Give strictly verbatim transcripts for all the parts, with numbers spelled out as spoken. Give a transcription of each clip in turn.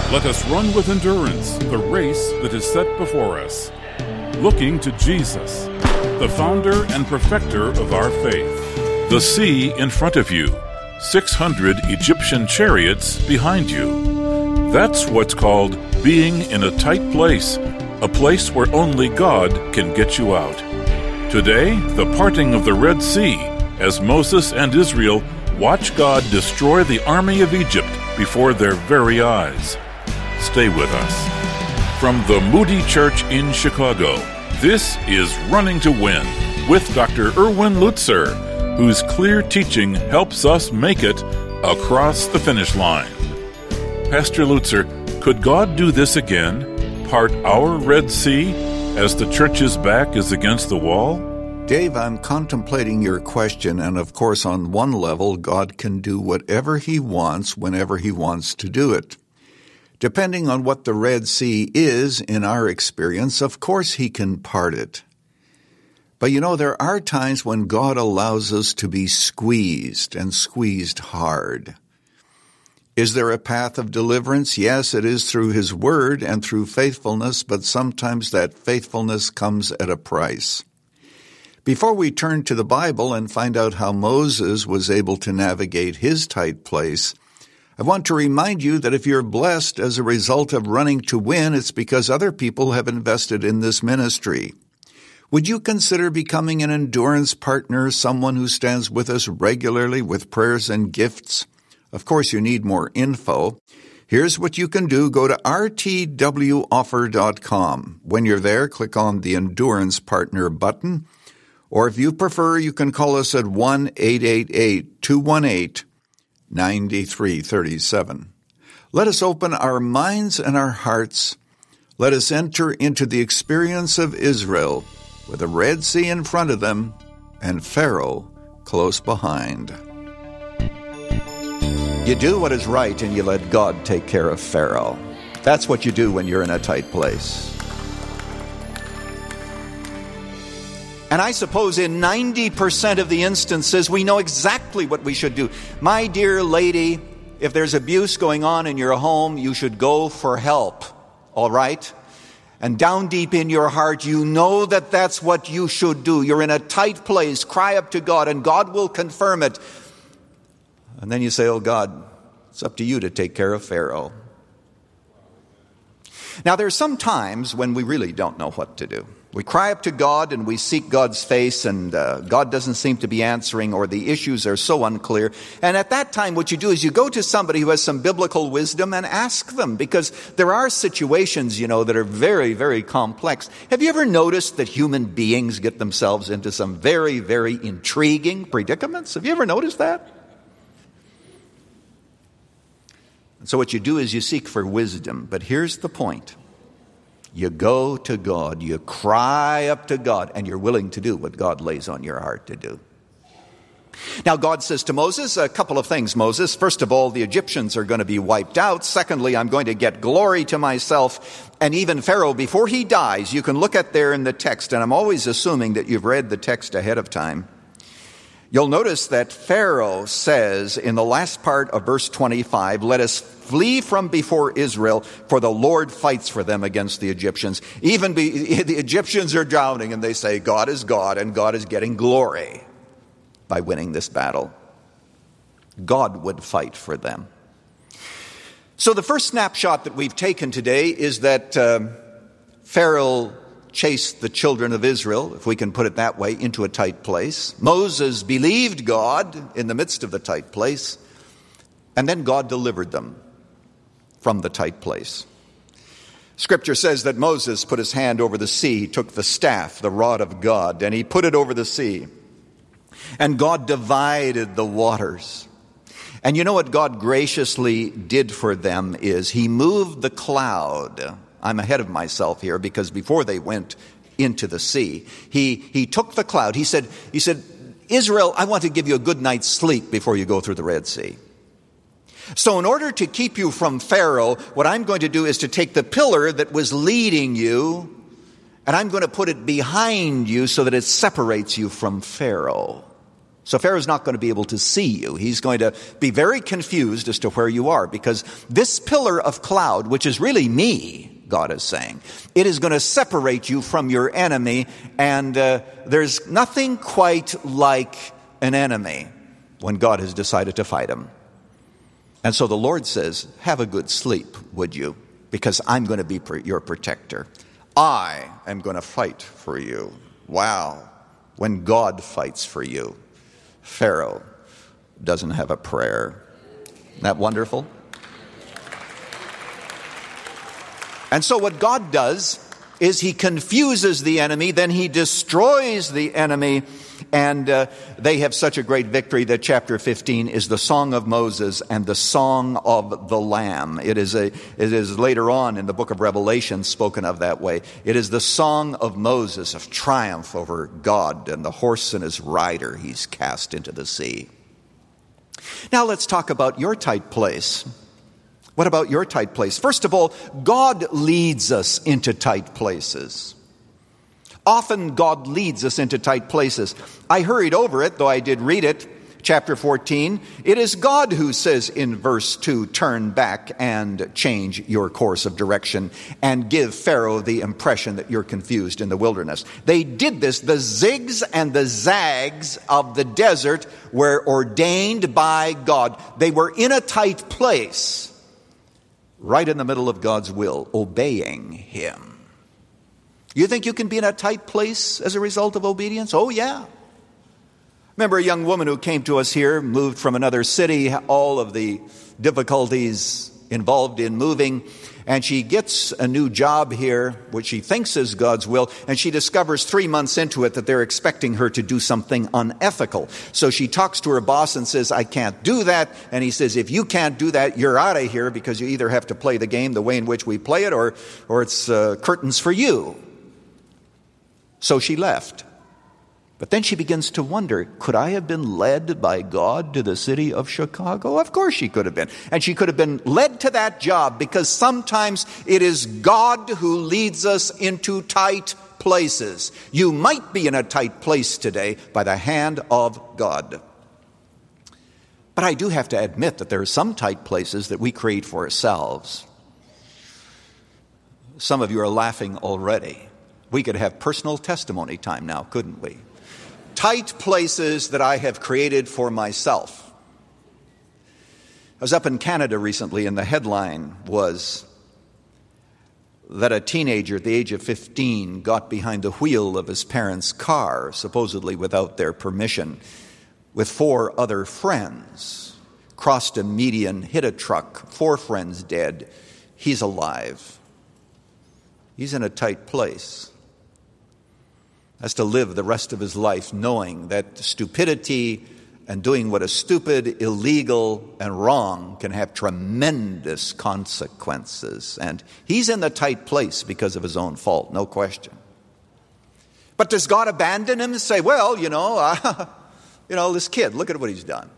Let us run with endurance the race that is set before us, looking to Jesus, the founder and perfecter of our faith. The sea in front of you, six hundred Egyptian chariots behind you. That's what's called being in a tight place, a place where only God can get you out. Today, the parting of the Red Sea, as Moses and Israel watch God destroy the army of Egypt before their very eyes. Stay with us. From the Moody Church in Chicago, this is Running to Win with Doctor Erwin Lutzer, whose clear teaching helps us make it across the finish line. Pastor Lutzer, could God do this again? Part our Red Sea as the church's back is against the wall? Dave, I'm contemplating your question, and of course, on one level, God can do whatever He wants whenever He wants to do it. Depending on what the Red Sea is, in our experience, of course He can part it. But you know, there are times when God allows us to be squeezed, and squeezed hard. Is there a path of deliverance? Yes, it is through His Word and through faithfulness, but sometimes that faithfulness comes at a price. Before we turn to the Bible and find out how Moses was able to navigate his tight place, I want to remind you that if you're blessed as a result of running to win, it's because other people have invested in this ministry. Would you consider becoming an endurance partner, someone who stands with us regularly with prayers and gifts? Of course, you need more info. Here's what you can do. Go to r t w offer dot com. When you're there, click on the Endurance Partner button. Or if you prefer, you can call us at one eight eight eight, two one eight, nine three three seven. Let us open our minds and our hearts. Let us enter into the experience of Israel with the Red Sea in front of them and Pharaoh close behind. You do what is right and you let God take care of Pharaoh. That's what you do when you're in a tight place. And I suppose in ninety percent of the instances, we know exactly what we should do. My dear lady, if there's abuse going on in your home, you should go for help, all right? And down deep in your heart, you know that that's what you should do. You're in a tight place, cry up to God, and God will confirm it. And then you say, oh God, it's up to you to take care of Pharaoh. Now, there's some times when we really don't know what to do. We cry up to God and we seek God's face, and uh, God doesn't seem to be answering, or the issues are so unclear. And at that time, what you do is you go to somebody who has some biblical wisdom and ask them, because there are situations, you know, that are very, very complex. Have you ever noticed that human beings get themselves into some very, very intriguing predicaments? Have you ever noticed that? And so what you do is you seek for wisdom. But here's the point. You go to God, you cry up to God, and you're willing to do what God lays on your heart to do. Now, God says to Moses a couple of things, Moses. First of all, the Egyptians are going to be wiped out. Secondly, I'm going to get glory to myself. And even Pharaoh, before he dies, you can look at there in the text, and I'm always assuming that you've read the text ahead of time. You'll notice that Pharaoh says in the last part of verse twenty-five, let us flee from before Israel, for the Lord fights for them against the Egyptians. Even be, the Egyptians are drowning, and they say, God is God, and God is getting glory by winning this battle. God would fight for them. So the first snapshot that we've taken today is that uh, Pharaoh chased the children of Israel, if we can put it that way, into a tight place. Moses believed God in the midst of the tight place, and then God delivered them from the tight place. Scripture says that Moses put his hand over the sea, took the staff, the rod of God, and he put it over the sea. And God divided the waters. And you know what God graciously did for them is He moved the cloud. I'm ahead of myself here, because before they went into the sea, he, he took the cloud. He said, he said, Israel, I want to give you a good night's sleep before you go through the Red Sea. So in order to keep you from Pharaoh, what I'm going to do is to take the pillar that was leading you, and I'm going to put it behind you so that it separates you from Pharaoh. So Pharaoh's not going to be able to see you. He's going to be very confused as to where you are, because this pillar of cloud, which is really me, God is saying, it is going to separate you from your enemy, and uh, there's nothing quite like an enemy when God has decided to fight him. And so the Lord says, have a good sleep, would you? Because I'm going to be your protector. I am going to fight for you. Wow. When God fights for you, Pharaoh doesn't have a prayer. Isn't that wonderful? And so what God does is he confuses the enemy, then he destroys the enemy, and uh, they have such a great victory that chapter fifteen is the song of Moses and the song of the Lamb. It is a it is later on in the book of Revelation spoken of that way. It is the song of Moses of triumph over God, and the horse and his rider he's cast into the sea. Now let's talk about your tight place. What about your tight place? First of all, God leads us into tight places. Often God leads us into tight places. I hurried over it, though I did read it. Chapter fourteen, it is God who says in verse two, turn back and change your course of direction and give Pharaoh the impression that you're confused in the wilderness. They did this. The zigs and the zags of the desert were ordained by God. They were in a tight place, right in the middle of God's will, obeying him. You think you can be in a tight place as a result of obedience? Oh, yeah. Remember a young woman who came to us here, moved from another city, all of the difficulties involved in moving, and she gets a new job here, which she thinks is God's will, and she discovers three months into it that they're expecting her to do something unethical. So she talks to her boss and says, I can't do that. And he says, if you can't do that, you're out of here, because you either have to play the game the way in which we play it, or, or it's uh, curtains for you. So she left. But then she begins to wonder, could I have been led by God to the city of Chicago? Of course she could have been. And she could have been led to that job, because sometimes it is God who leads us into tight places. You might be in a tight place today by the hand of God. But I do have to admit that there are some tight places that we create for ourselves. Some of you are laughing already. We could have personal testimony time now, couldn't we? Tight places that I have created for myself. I was up in Canada recently, and the headline was that a teenager at the age of fifteen got behind the wheel of his parents' car, supposedly without their permission, with four other friends, crossed a median, hit a truck, four friends dead. He's alive. He's in a tight place. Has to live the rest of his life knowing that stupidity and doing what is stupid, illegal, and wrong can have tremendous consequences. And he's in the tight place because of his own fault, no question. But does God abandon him and say, well, you know, uh, you know, this kid, look at what he's done?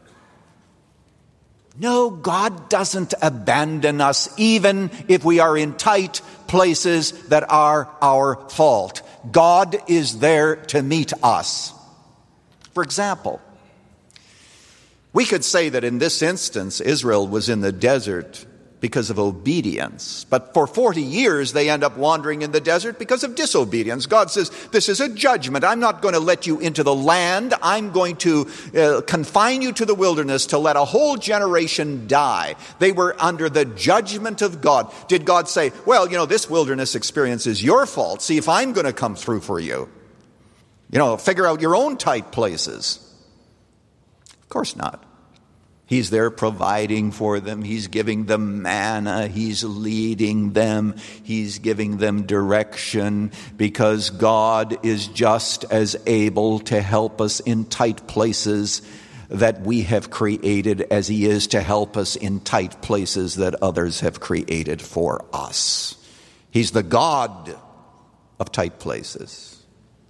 No, God doesn't abandon us even if we are in tight places that are our fault. God is there to meet us. For example, we could say that in this instance, Israel was in the desert because of obedience. But for forty years, they end up wandering in the desert because of disobedience. God says, this is a judgment. I'm not going to let you into the land. I'm going to uh, confine you to the wilderness to let a whole generation die. They were under the judgment of God. Did God say, well, you know, this wilderness experience is your fault. See if I'm going to come through for you. You know, figure out your own tight places. Of course not. He's there providing for them. He's giving them manna. He's leading them. He's giving them direction, because God is just as able to help us in tight places that we have created as he is to help us in tight places that others have created for us. He's the God of tight places.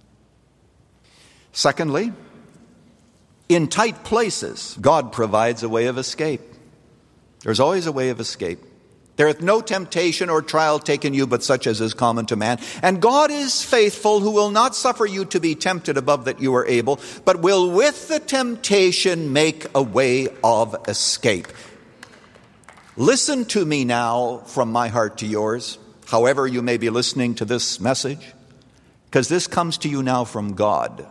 Secondly, in tight places, God provides a way of escape. There's always a way of escape. There hath no temptation or trial taken you, but such as is common to man. And God is faithful, who will not suffer you to be tempted above that you are able, but will with the temptation make a way of escape. Listen to me now from my heart to yours, however you may be listening to this message, because this comes to you now from God.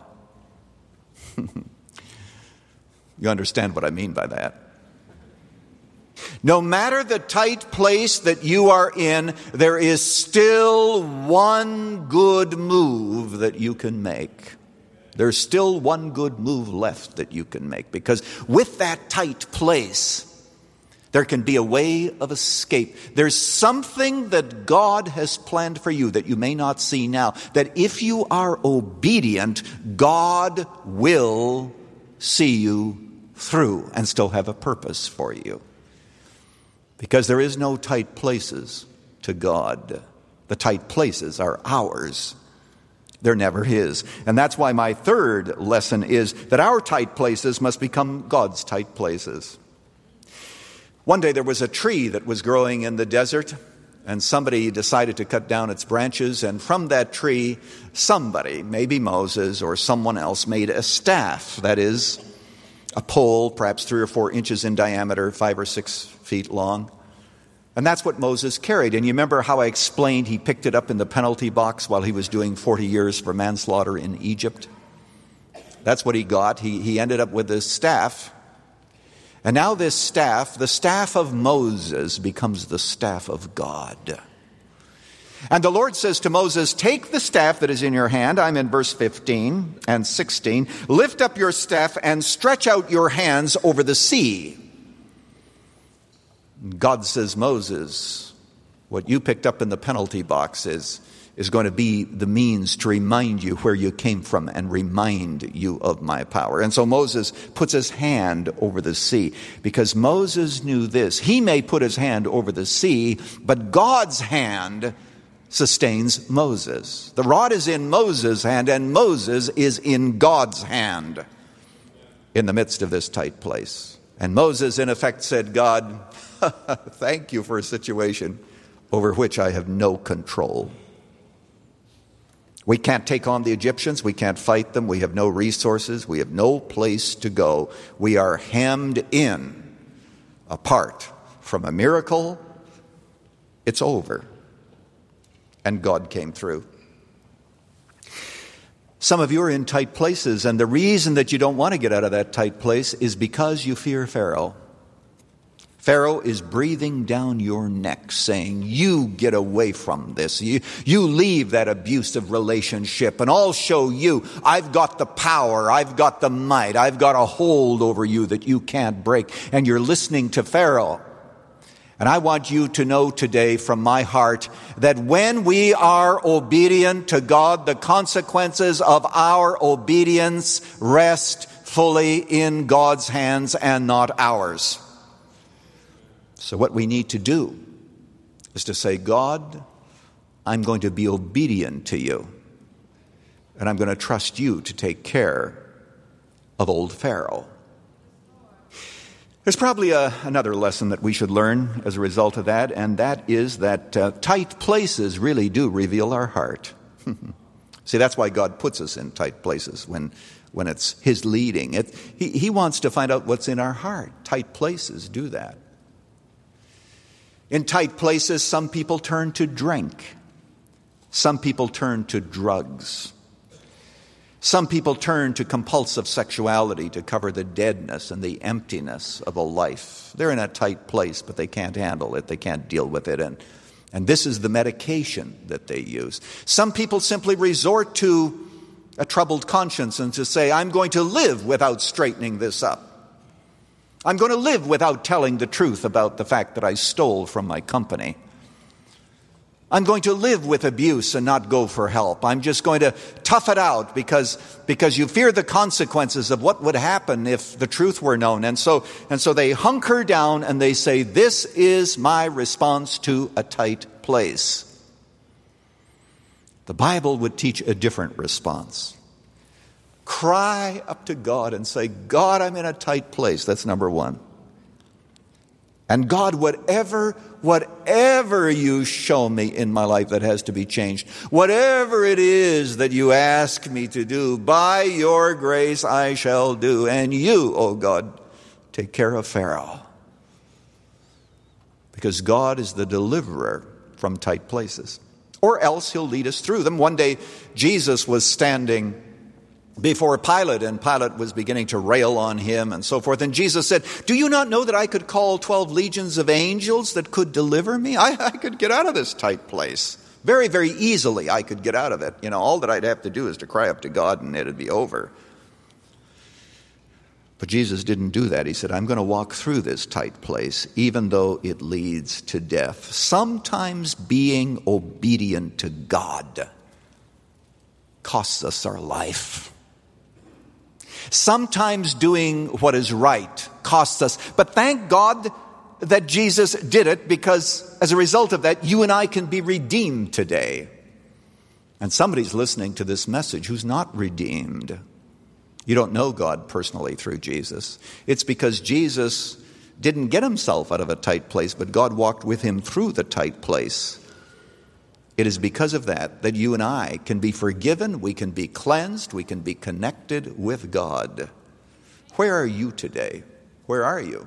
You understand what I mean by that? No matter the tight place that you are in, there is still one good move that you can make. There's still one good move left that you can make, because with that tight place, there can be a way of escape. There's something that God has planned for you that you may not see now, that if you are obedient, God will see you through and still have a purpose for you. Because there is no tight places to God. The tight places are ours. They're never His. And that's why my third lesson is that our tight places must become God's tight places. One day there was a tree that was growing in the desert, and somebody decided to cut down its branches, and from that tree, somebody, maybe Moses or someone else, made a staff, that is, a pole, perhaps three or four inches in diameter, five or six feet long. And that's what Moses carried. And you remember how I explained he picked it up in the penalty box while he was doing forty years for manslaughter in Egypt? That's what he got. He, he ended up with this staff. And now this staff, the staff of Moses, becomes the staff of God. And the Lord says to Moses, take the staff that is in your hand. I'm in verse fifteen and sixteen. Lift up your staff and stretch out your hands over the sea. God says, Moses, what you picked up in the penalty box is, is going to be the means to remind you where you came from and remind you of my power. And so Moses puts his hand over the sea, because Moses knew this. He may put his hand over the sea, but God's hand sustains Moses. The rod is in Moses' hand, and Moses is in God's hand in the midst of this tight place. And Moses, in effect, said, God, thank you for a situation over which I have no control. We can't take on the Egyptians. We can't fight them. We have no resources. We have no place to go. We are hemmed in. Apart from a miracle, it's over. And God came through. Some of you are in tight places, and the reason that you don't want to get out of that tight place is because you fear Pharaoh. Pharaoh is breathing down your neck, saying, you get away from this. You, you leave that abusive relationship, and I'll show you. I've got the power. I've got the might. I've got a hold over you that you can't break. And you're listening to Pharaoh. And I want you to know today from my heart that when we are obedient to God, the consequences of our obedience rest fully in God's hands and not ours. So what we need to do is to say, God, I'm going to be obedient to you, and I'm going to trust you to take care of old Pharaoh. There's probably a, another lesson that we should learn as a result of that, and that is that uh, tight places really do reveal our heart. See, that's why God puts us in tight places when, when it's His leading. It, he, he wants to find out what's in our heart. Tight places do that. In tight places, some people turn to drink. Some people turn to drugs. Some people turn to compulsive sexuality to cover the deadness and the emptiness of a life. They're in a tight place, but they can't handle it. They can't deal with it. And, and this is the medication that they use. Some people simply resort to a troubled conscience and to say, I'm going to live without straightening this up. I'm going to live without telling the truth about the fact that I stole from my company. I'm going to live with abuse and not go for help. I'm just going to tough it out because, because you fear the consequences of what would happen if the truth were known. And so, and so they hunker down and they say, this is my response to a tight place. The Bible would teach a different response. Cry up to God and say, God, I'm in a tight place. That's number one. And God, whatever, whatever you show me in my life that has to be changed, whatever it is that you ask me to do, by your grace I shall do. And you, oh God, take care of Pharaoh. Because God is the deliverer from tight places. Or else he'll lead us through them. One day, Jesus was standing before Pilate, and Pilate was beginning to rail on him and so forth. And Jesus said, do you not know that I could call twelve legions of angels that could deliver me? I, I could get out of this tight place. Very, very easily I could get out of it. You know, all that I'd have to do is to cry up to God and it'd be over. But Jesus didn't do that. He said, I'm going to walk through this tight place, even though it leads to death. Sometimes being obedient to God costs us our life. Sometimes doing what is right costs us. But thank God that Jesus did it, because as a result of that, you and I can be redeemed today. And somebody's listening to this message who's not redeemed. You don't know God personally through Jesus. It's because Jesus didn't get himself out of a tight place, but God walked with him through the tight place. It is because of that that you and I can be forgiven, we can be cleansed, we can be connected with God. Where are you today? Where are you?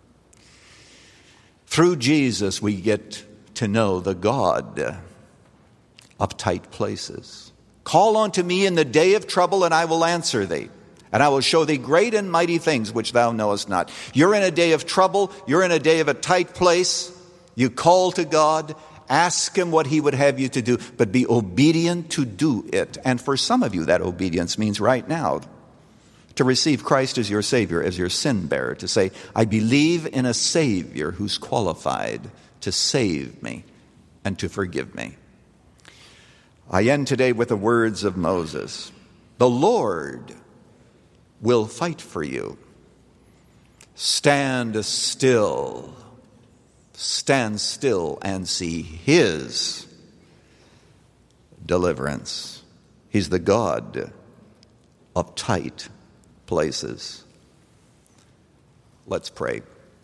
Through Jesus, we get to know the God of tight places. Call unto me in the day of trouble, and I will answer thee. And I will show thee great and mighty things which thou knowest not. You're in a day of trouble. You're in a day of a tight place. You call to God. Ask him what he would have you to do. But be obedient to do it. And for some of you, that obedience means right now to receive Christ as your Savior, as your sin bearer. To say, I believe in a Savior who's qualified to save me and to forgive me. I end today with the words of Moses. The Lord will fight for you. Stand still. Stand still and see his deliverance. He's the God of tight places. Let's pray.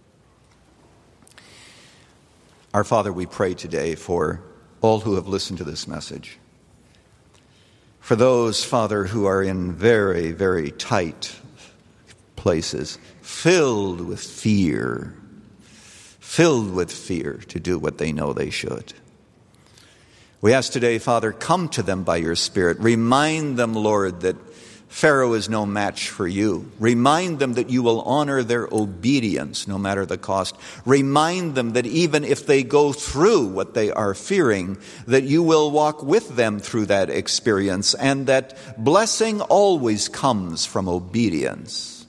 Our Father, we pray today for all who have listened to this message. For those, Father, who are in very, very tight places, filled with fear, filled with fear to do what they know they should. We ask today, Father, come to them by your Spirit. Remind them, Lord, that Pharaoh is no match for you. Remind them that you will honor their obedience no matter the cost. Remind them that even if they go through what they are fearing, that you will walk with them through that experience, and that blessing always comes from obedience.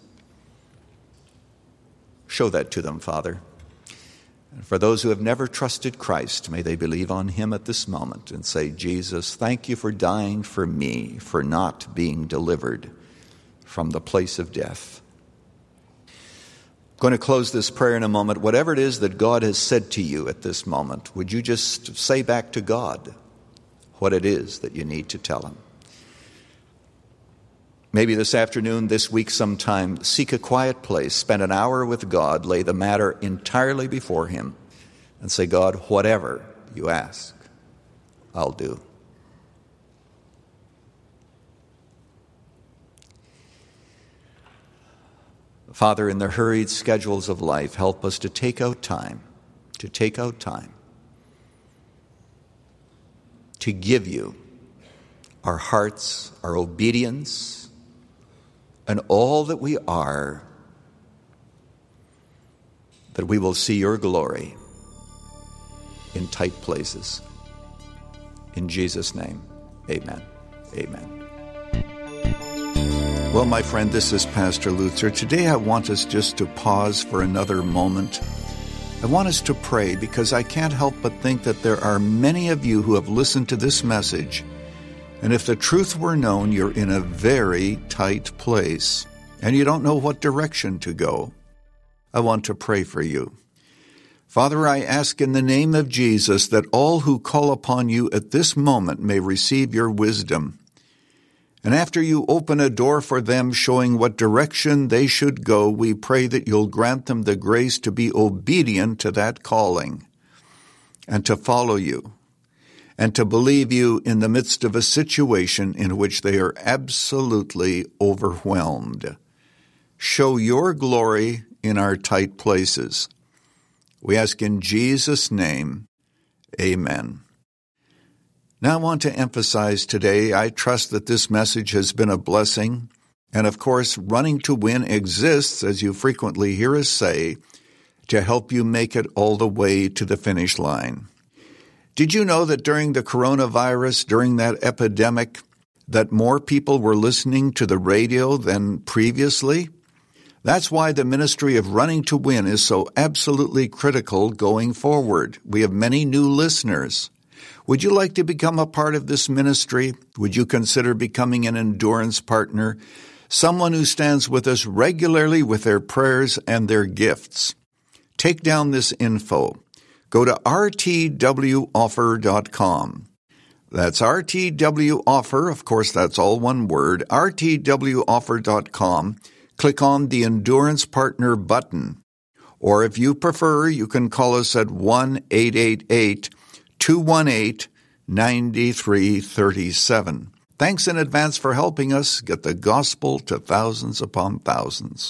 Show that to them, Father. And for those who have never trusted Christ, may they believe on him at this moment and say, Jesus, thank you for dying for me, for not being delivered from the place of death. I'm going to close this prayer in a moment. Whatever it is that God has said to you at this moment, would you just say back to God what it is that you need to tell him? Maybe this afternoon, this week sometime, seek a quiet place, spend an hour with God, lay the matter entirely before him, and say, God, whatever you ask, I'll do. Father, in the hurried schedules of life, help us to take out time, to take out time, to give you our hearts, our obedience, and all that we are, that we will see your glory in tight places. In Jesus' name, amen. Amen. Well, my friend, this is Pastor Luther. Today I want us just to pause for another moment. I want us to pray, because I can't help but think that there are many of you who have listened to this message, and if the truth were known, you're in a very tight place, and you don't know what direction to go. I want to pray for you. Father, I ask in the name of Jesus that all who call upon you at this moment may receive your wisdom. And after you open a door for them showing what direction they should go, we pray that you'll grant them the grace to be obedient to that calling and to follow you and to believe you in the midst of a situation in which they are absolutely overwhelmed. Show your glory in our tight places. We ask in Jesus' name, amen. Now I want to emphasize today, I trust that this message has been a blessing. And of course, Running to Win exists, as you frequently hear us say, to help you make it all the way to the finish line. Did you know that during the coronavirus, during that epidemic, that more people were listening to the radio than previously? That's why the ministry of Running to Win is so absolutely critical going forward. We have many new listeners. Would you like to become a part of this ministry? Would you consider becoming an endurance partner? Someone who stands with us regularly with their prayers and their gifts. Take down this info. Go to r t w offer dot com. That's R T W Offer, of course that's all one word, r t w offer dot com. Click on the Endurance Partner button. Or if you prefer, you can call us at one eight eight eight, two one eight, nine three three seven. Thanks in advance for helping us get the gospel to thousands upon thousands.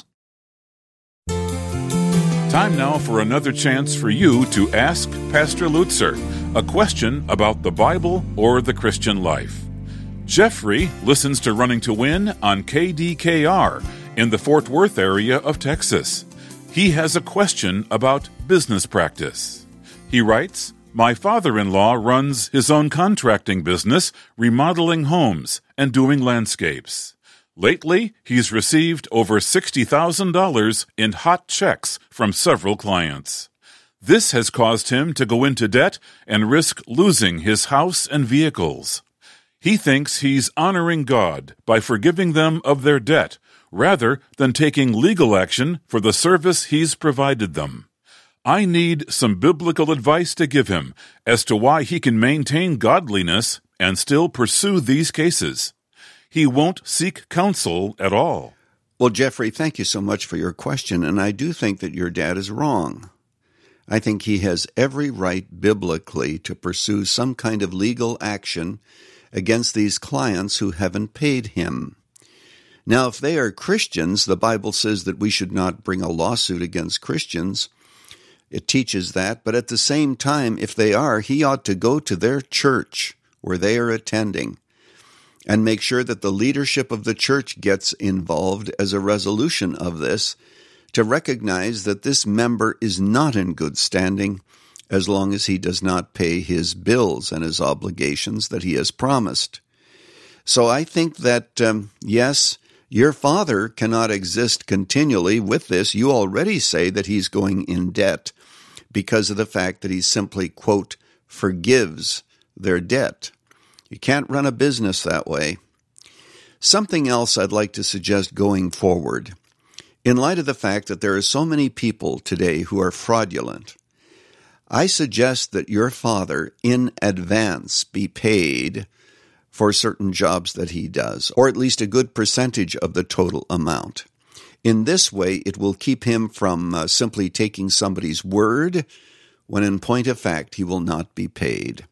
Time now for another chance for you to ask Pastor Lutzer a question about the Bible or the Christian life. Jeffrey listens to Running to Win on K D K R in the Fort Worth area of Texas. He has a question about business practice. He writes, "My father-in-law runs his own contracting business, remodeling homes and doing landscapes. Lately, he's received over sixty thousand dollars in hot checks from several clients. This has caused him to go into debt and risk losing his house and vehicles. He thinks he's honoring God by forgiving them of their debt rather than taking legal action for the service he's provided them. I need some biblical advice to give him as to why he can maintain godliness and still pursue these cases. He won't seek counsel at all." Well, Jeffrey, thank you so much for your question, and I do think that your dad is wrong. I think he has every right biblically to pursue some kind of legal action against these clients who haven't paid him. Now, if they are Christians, the Bible says that we should not bring a lawsuit against Christians. It teaches that, but at the same time, if they are, he ought to go to their church where they are attending and make sure that the leadership of the church gets involved as a resolution of this, to recognize that this member is not in good standing as long as he does not pay his bills and his obligations that he has promised. So I think that, um, yes, your father cannot exist continually with this. You already say that he's going in debt because of the fact that he simply, quote, forgives their debt. You can't run a business that way. Something else I'd like to suggest going forward. In light of the fact that there are so many people today who are fraudulent, I suggest that your father in advance be paid for certain jobs that he does, or at least a good percentage of the total amount. In this way, it will keep him from uh, simply taking somebody's word when in point of fact he will not be paid.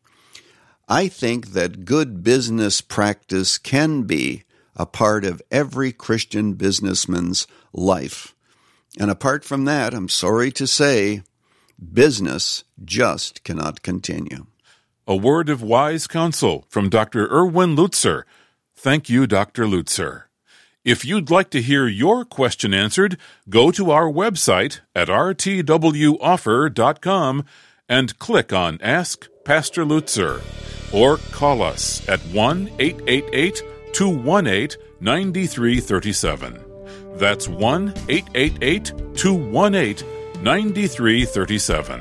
I think that good business practice can be a part of every Christian businessman's life. And apart from that, I'm sorry to say, business just cannot continue. A word of wise counsel from Doctor Erwin Lutzer. Thank you, Doctor Lutzer. If you'd like to hear your question answered, go to our website at r t w offer dot com and click on Ask Pastor Lutzer, or call us at one eight eight eight, two one eight, nine three three seven. That's one eight eight eight, two one eight, nine three three seven.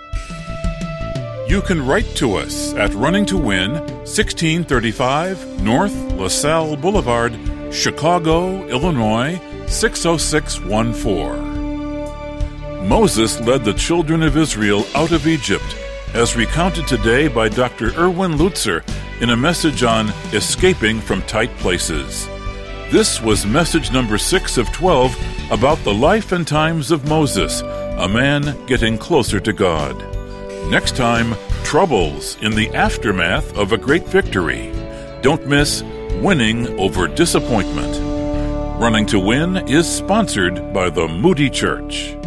You can write to us at Running to Win, sixteen thirty-five North LaSalle Boulevard, Chicago, Illinois, six oh six one four. Moses led the children of Israel out of Egypt, as recounted today by Doctor Erwin Lutzer in a message on escaping from tight places. This was message number six of twelve about the life and times of Moses, a man getting closer to God. Next time, troubles in the aftermath of a great victory. Don't miss Winning Over Disappointment. Running to Win is sponsored by the Moody Church.